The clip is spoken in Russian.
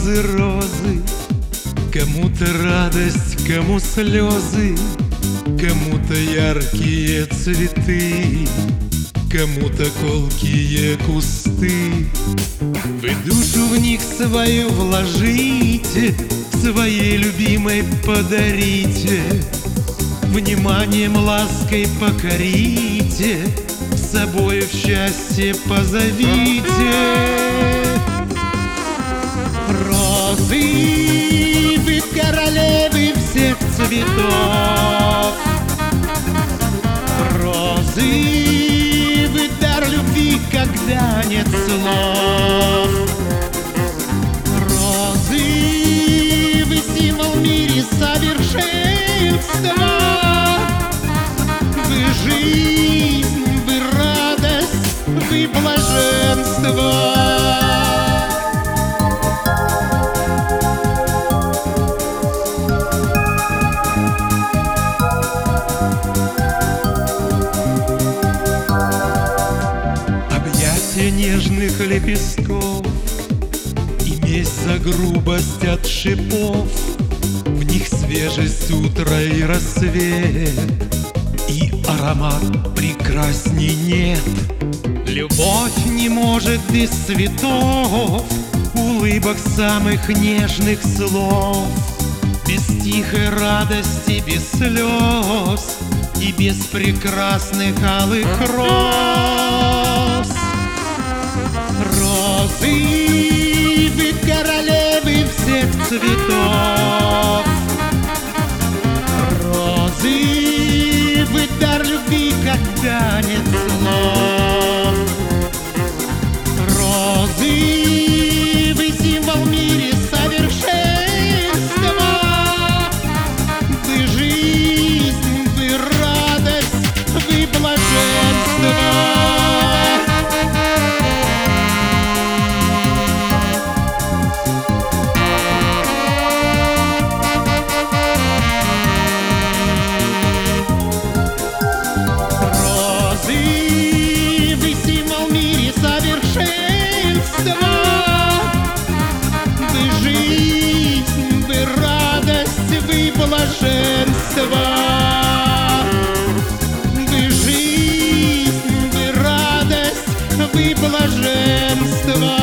розы, розы. Кому-то радость, кому слезы, кому-то яркие цветы, кому-то колкие кусты. Вы душу в них свою вложите, своей любимой подарите, вниманием, лаской покорите, с собой в счастье позовите. Розы, вы королевы всех цветов. Розы, вы дар любви, когда нет слов. Розы, вы символ в мире совершенства. Вы жизнь, вы радость, вы блаженство. Нежных лепестков и месть за грубость от шипов, в них свежесть утра и рассвет, и аромат прекрасней нет. Любовь не может без цветов, улыбок самых нежных слов, без тихой радости, без слез и без прекрасных алых роз. Розы, вы королевы всех цветов. Розы, вы дар любви, когда нет слов. Розы, вы символ в мире совершенства. Вы жизнь, вы радость, вы блаженство. Вы жизнь, вы радость, вы блаженство. Вы жизнь, вы радость, вы блаженство.